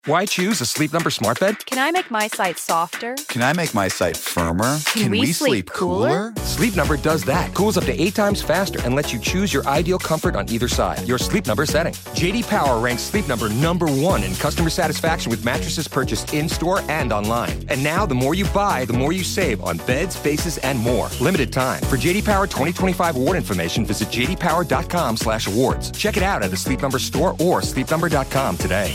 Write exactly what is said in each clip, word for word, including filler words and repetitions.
Why choose a Sleep Number smart bed? Can I make my site softer? Can I make my site firmer? Can, Can we, we sleep, sleep cooler? cooler? Sleep Number does that. Cools up to eight times faster and lets you choose your ideal comfort on either side. Your Sleep Number setting. J D Power ranks Sleep Number number one in customer satisfaction with mattresses purchased in-store and online. And now, the more you buy, the more you save on beds, bases, and more. Limited time. For J D Power twenty twenty-five award information, visit j d power dot com slash awards. Check it out at a Sleep Number store or sleep number dot com today.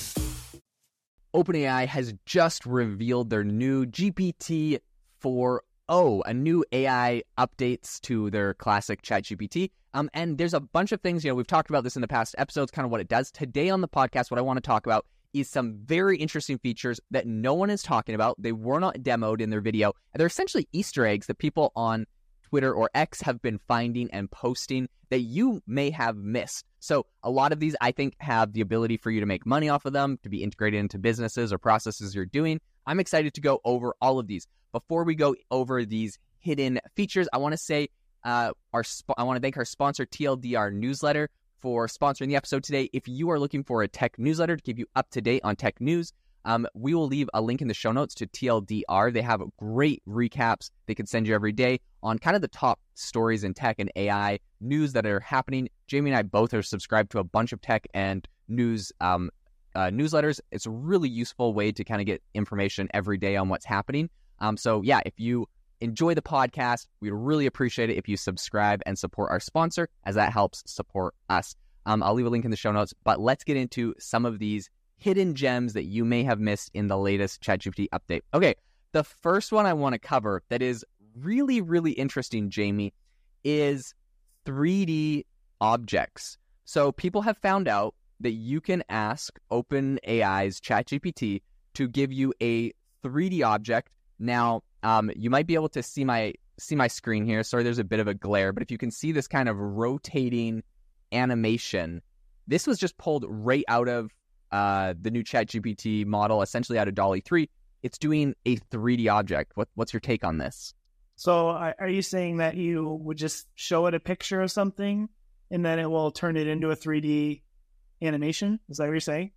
OpenAI has just revealed their new G P T four o, a new A I updates to their classic ChatGPT. Um, and there's a bunch of things, you know, we've talked about this in the past episodes, kind of what it does. Today on the podcast, what I want to talk about is some very interesting features that no one is talking about. They were not demoed in their video. And they're essentially Easter eggs that people on Twitter or X have been finding and posting that you may have missed. So a lot of these, I think, have the ability for you to make money off of them, to be integrated into businesses or processes you're doing. I'm excited to go over all of these. Before we go over these hidden features, I want to say uh, our sp- I want to thank our sponsor, T L D R Newsletter, for sponsoring the episode today. If you are looking for a tech newsletter to keep you up to date on tech news, Um, we will leave a link in the show notes to T L D R. They have great recaps they can send you every day on kind of the top stories in tech and A I news that are happening. Jamie and I both are subscribed to a bunch of tech and news um, uh, newsletters. It's a really useful way to kind of get information every day on what's happening. Um, so yeah, if you enjoy the podcast, we'd really appreciate it if you subscribe and support our sponsor, as that helps support us. Um, I'll leave a link in the show notes, but let's get into some of these hidden gems that you may have missed in the latest ChatGPT update. Okay, the first one I want to cover that is really, really interesting, Jamie, is three D objects. So people have found out that you can ask OpenAI's ChatGPT to give you a three D object. Now, um, you might be able to see my see my screen here. Sorry, there's a bit of a glare, but if you can see this kind of rotating animation, this was just pulled right out of Uh, the new ChatGPT model, essentially out of DALL-E three. It's doing a three D object. What, what's your take on this? So uh, are you saying that you would just show it a picture of something and then it will turn it into a three D animation? Is that what you're saying?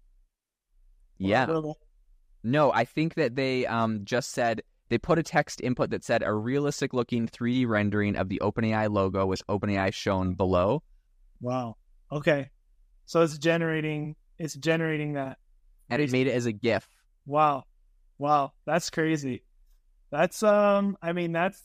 Yeah. No, I think that they um, just said, they put a text input that said a realistic looking three D rendering of the OpenAI logo with OpenAI shown below. Wow. Okay. So it's generating... It's generating that. And it made it as a GIF. Wow. Wow. That's crazy. That's, um, I mean, that's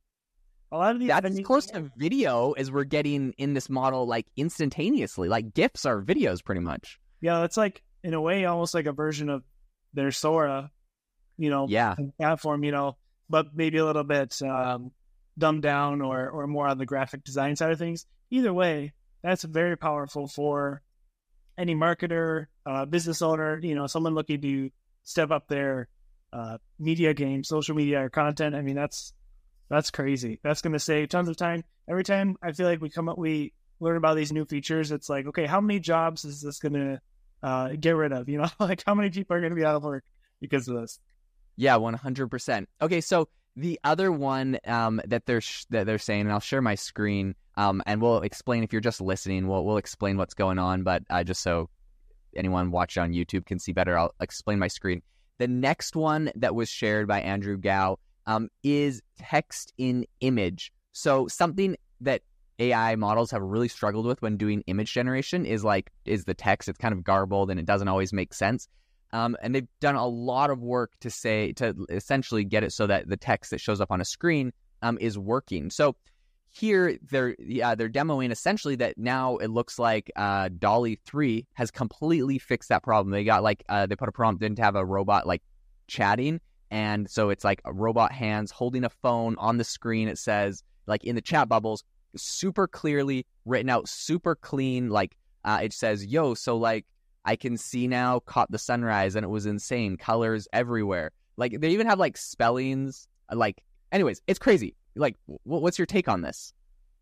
a lot of these. That's as close to video as we're getting in this model, like instantaneously. Like GIFs are videos pretty much. Yeah. It's like, in a way, almost like a version of their Sora, you know, yeah. platform, you know, but maybe a little bit um, dumbed down or, or more on the graphic design side of things. Either way, that's very powerful for any marketer, uh, business owner, you know, someone looking to step up their uh, media game, social media or content. I mean, that's that's crazy. That's going to save tons of time. Every time I feel like we come up, we learn about these new features. It's like, okay, how many jobs is this going to uh, get rid of? You know, like how many people are going to be out of work because of this? Yeah, one hundred percent. Okay, so the other one um, that they're sh- that they're saying, and I'll share my screen. Um, and we'll explain, if you're just listening, we'll we'll explain what's going on. But uh, just so anyone watching on YouTube can see better, I'll explain my screen. The next one that was shared by Andrew Gao um, is text in image. So something that A I models have really struggled with when doing image generation is like is the text. It's kind of garbled and it doesn't always make sense. Um, and they've done a lot of work to say to essentially get it so that the text that shows up on a screen um, is working. So here they're yeah they're demoing essentially that now it looks like uh, DALL-E three has completely fixed that problem. They got like uh, they put a prompt in to have a robot like chatting, and so it's like a robot hands holding a phone on the screen. It says like in the chat bubbles, super clearly written out, super clean. Like uh, it says, "Yo, so like I can see now, caught the sunrise, and it was insane. Colors everywhere." Like they even have like spellings. Like, anyways, it's crazy. Like, what's your take on this?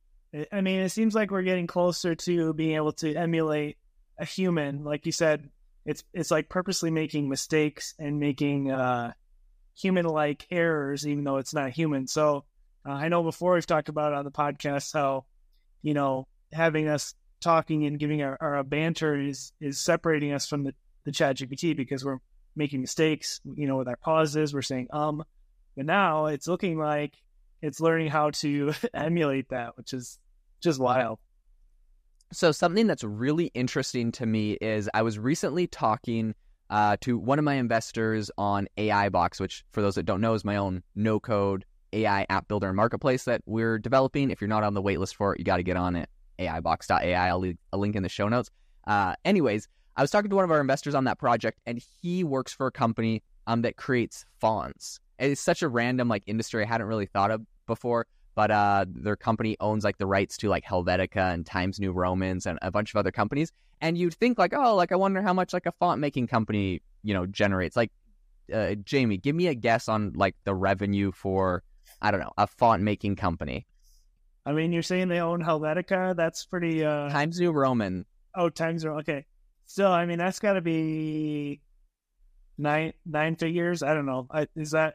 I mean, it seems like we're getting closer to being able to emulate a human. Like you said, it's it's like purposely making mistakes and making uh, human-like errors, even though it's not human. So uh, I know before we've talked about it on the podcast how, you know, having us talking and giving our, our banter is is separating us from the, the ChatGPT because we're making mistakes, you know, with our pauses, we're saying um, but now it's looking like it's learning how to emulate that, which is just wild. So something that's really interesting to me is I was recently talking uh, to one of my investors on A I Box, which for those that don't know is my own no-code A I app builder and marketplace that we're developing. If you're not on the waitlist for it, you got to get on it. A I box dot A I. I'll leave a link in the show notes. Uh, anyways, I was talking to one of our investors on that project, and he works for a company um, that creates fonts. And it's such a random like industry I hadn't really thought of before, but uh, their company owns like the rights to like Helvetica and Times New Romans and a bunch of other companies. And you'd think like, oh, like I wonder how much like a font making company, you know, generates. Like, uh, Jamie, give me a guess on like the revenue for, I don't know, a font making company. I mean, you're saying they own Helvetica? That's pretty... Uh... Times New Roman. Oh, Times New Roman. Okay. Still, I mean, that's got to be nine nine figures. I don't know. I, is that...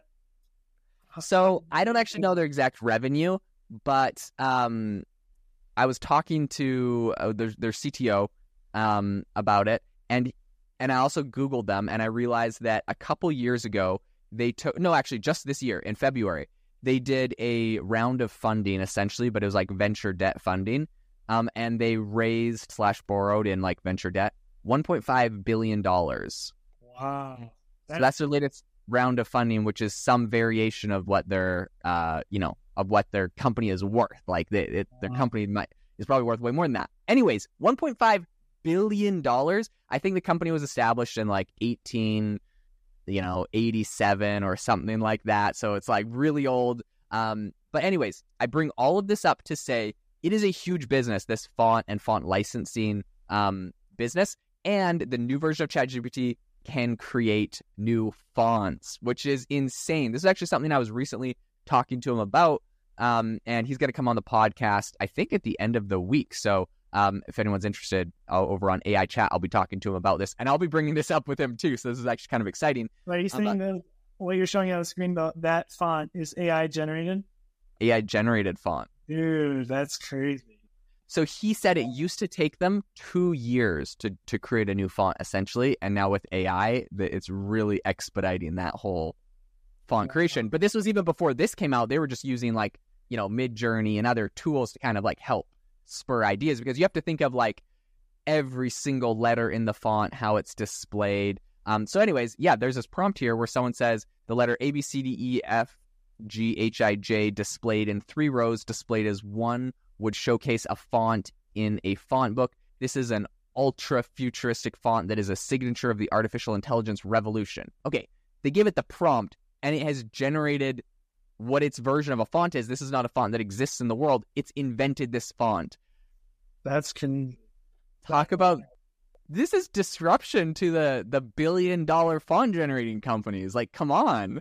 So I don't actually know their exact revenue, but um, I was talking to uh, their, their C T O um, about it, and and I also Googled them, and I realized that a couple years ago, they took... No, actually, just this year, in February, they did a round of funding, essentially, but it was like venture debt funding, um, and they raised slash borrowed in like venture debt one point five billion dollars. Wow. That's... So that's their latest round of funding, which is some variation of what their, uh, you know, of what their company is worth. Like they, it, their wow. company might is probably worth way more than that. Anyways, one point five billion dollars. I think the company was established in like eighteen, you know, eighty-seven or something like that. So it's like really old. Um, but anyways, I bring all of this up to say it is a huge business, this font and font licensing um, business, and the new version of ChatGPT can create new fonts, which is insane. This is actually something I was recently talking to him about, um, and he's going to come on the podcast, I think, at the end of the week. So um, if anyone's interested uh, over on A I Chat, I'll be talking to him about this, and I'll be bringing this up with him too. So this is actually kind of exciting. Are you saying um, that what you're showing on the screen about that font is A I generated? A I generated font. Dude, that's crazy. So he said it used to take them two years to, to create a new font, essentially. And now with A I, it's really expediting that whole font creation. But this was even before this came out. They were just using like, you know, Midjourney and other tools to kind of like help spur ideas, because you have to think of like every single letter in the font, how it's displayed. Um, so anyways, yeah, there's this prompt here where someone says the letter A, B, C, D, E, F, G, H, I, J displayed in three rows, displayed as one would showcase a font in a font book. This is an ultra futuristic font that is a signature of the artificial intelligence revolution. Okay, they give it the prompt and it has generated what its version of a font is. This is not a font that exists in the world. It's invented this font. That's can talk about this is disruption to the the billion dollar font generating companies. Like, come on.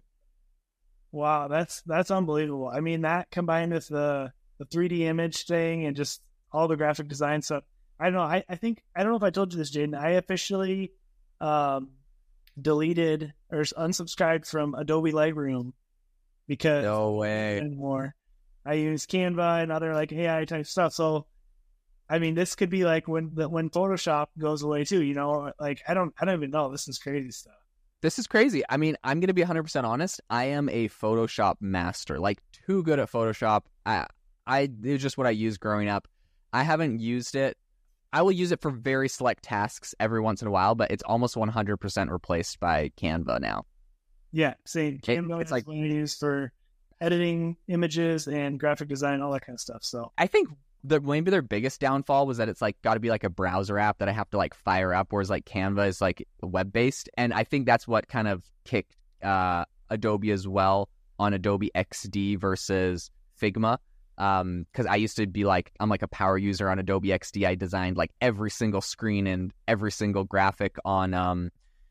Wow, that's that's unbelievable. I mean, that combined with the the three D image thing and just all the graphic design stuff. I don't know. I, I think, I don't know if I told you this, Jaden. I officially um, deleted or unsubscribed from Adobe Lightroom because no way anymore. I use Canva and other like A I type stuff. So, I mean, this could be like when the, when Photoshop goes away too. You know, like I don't, I don't even know. This is crazy stuff. This is crazy. I mean, I'm going to be one hundred percent honest. I am a Photoshop master, like too good at Photoshop. I, I, it was just what I used growing up. I haven't used it. I will use it for very select tasks every once in a while, but it's almost one hundred percent replaced by Canva now. Yeah, same. Canva it's is like, what I use for editing images and graphic design, all that kind of stuff. So I think the maybe their biggest downfall was that it's like got to be like a browser app that I have to like fire up, whereas like Canva is like web-based. And I think that's what kind of kicked uh, Adobe as well on Adobe X D versus Figma. Um, because I used to be like, I'm like a power user on Adobe X D. I designed like every single screen and every single graphic on um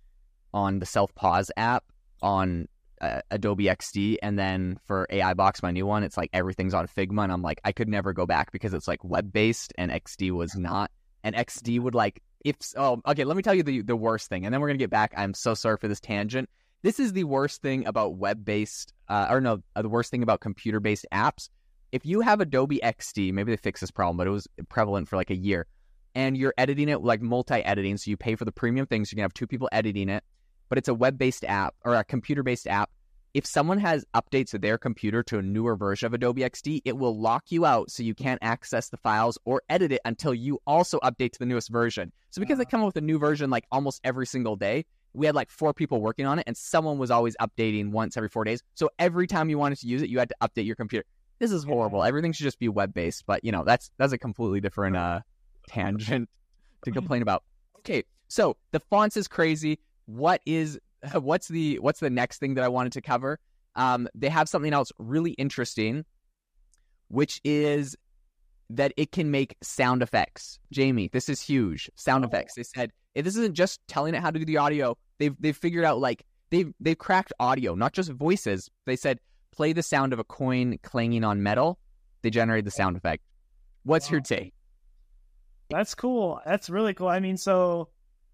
on the Self Pause app on uh, Adobe X D, and then for A I Box, my new one, it's like everything's on Figma, and I'm like, I could never go back because it's like web based, and X D was not. And X D would like if oh okay, let me tell you the the worst thing, and then we're gonna get back. I'm so sorry for this tangent. This is the worst thing about web based, uh, or no, uh, the worst thing about computer based apps. If you have Adobe X D, maybe they fixed this problem, but it was prevalent for like a year. and you're editing it like multi-editing. So you pay for the premium thing, so you can have two people editing it, but it's a web-based app or a computer-based app. If someone has updates to their computer to a newer version of Adobe X D, it will lock you out so you can't access the files or edit it until you also update to the newest version. So because they come up with a new version like almost every single day, we had like four people working on it, and someone was always updating once every four days. So every time you wanted to use it, you had to update your computer. This is horrible. Everything should just be web-based, but you know, that's that's a completely different uh, tangent to complain about. Okay, so the fonts is crazy. What is what's the what's the next thing that I wanted to cover? Um, they have something else really interesting, which is that it can make sound effects. Jamie, this is huge. Sound oh. effects. They said if this isn't just telling it how to do the audio. They've they've figured out like they've they've cracked audio, not just voices. They said play the sound of a coin clanging on metal. They generate the sound effect. What's wow. your take? That's cool. That's really cool. I mean, so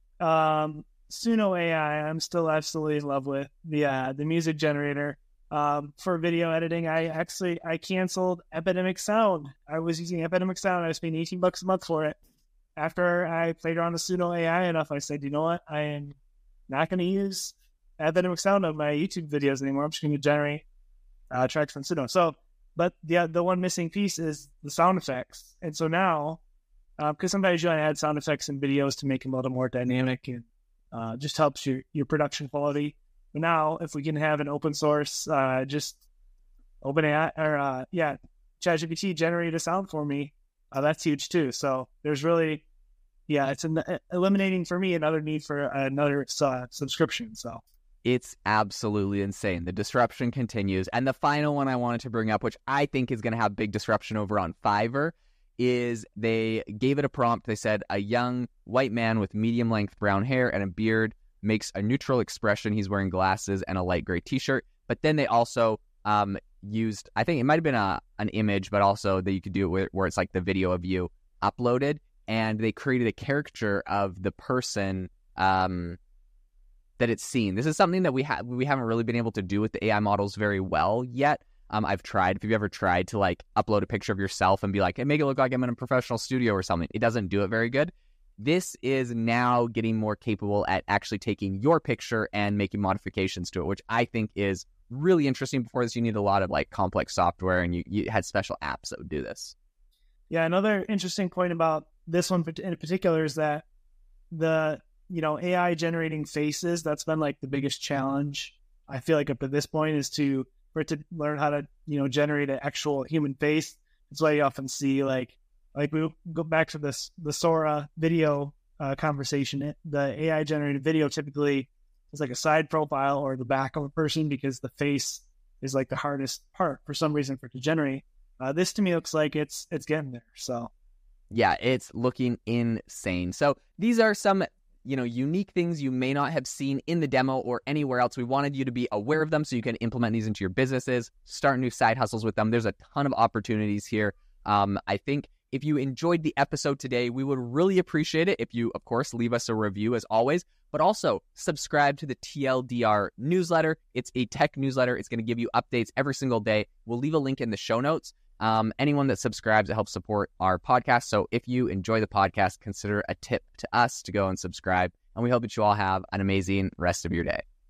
um, Suno A I, I'm still absolutely in love with the uh, the music generator. Um, for video editing, I actually I canceled Epidemic Sound. I was using Epidemic Sound. I was paying eighteen bucks a month for it. After I played around with Suno A I enough, I said, you know what? I am not going to use Epidemic Sound on my YouTube videos anymore. I'm just going to generate uh, tracks from Suno. So, but the the one missing piece is the sound effects. And so now, because uh, sometimes you want to add sound effects in videos to make them a little more dynamic and uh, just helps your your production quality. But now, if we can have an open source, uh, just open A I or uh, yeah, ChatGPT generate a sound for me, uh, that's huge too. So there's really, yeah, it's an, eliminating for me another need for another uh, subscription. So it's absolutely insane. The disruption continues, and the final one I wanted to bring up, which I think is going to have big disruption over on Fiverr, is they gave it a prompt. They said a young white man with medium length brown hair and a beard makes a neutral expression. He's wearing glasses and a light gray t-shirt. But then they also um, used, I think it might have been a an image, but also that you could do it where, where it's like the video of you uploaded. And they created a caricature of the person um, that it's seen. This is something that we, ha- we haven't really been able to do with the A I models very well yet. Um, I've tried. If you've ever tried to like upload a picture of yourself and be like, hey, make it look like I'm in a professional studio or something, it doesn't do it very good. This is now getting more capable at actually taking your picture and making modifications to it, which I think is really interesting. Before this, you need a lot of like complex software, and you, you had special apps that would do this. Yeah, another interesting point about this one in particular is that the, you know, A I generating faces, that's been like the biggest challenge, I feel like up to this point, is to for it to learn how to, you know, generate an actual human face. That's why you often see like Like we go back to this the Sora video uh, conversation. It, the A I generated video typically is like a side profile or the back of a person because the face is like the hardest part for some reason for it to generate. Uh, this to me looks like it's it's getting there. So yeah, it's looking insane. So these are some, you know, unique things you may not have seen in the demo or anywhere else. We wanted you to be aware of them so you can implement these into your businesses, start new side hustles with them. There's a ton of opportunities here. Um, I think if you enjoyed the episode today, we would really appreciate it if you, of course, leave us a review as always, but also subscribe to the T L D R newsletter. It's a tech newsletter. It's going to give you updates every single day. We'll leave a link in the show notes. Um, anyone that subscribes, it helps support our podcast. So if you enjoy the podcast, consider a tip to us to go and subscribe. And we hope that you all have an amazing rest of your day.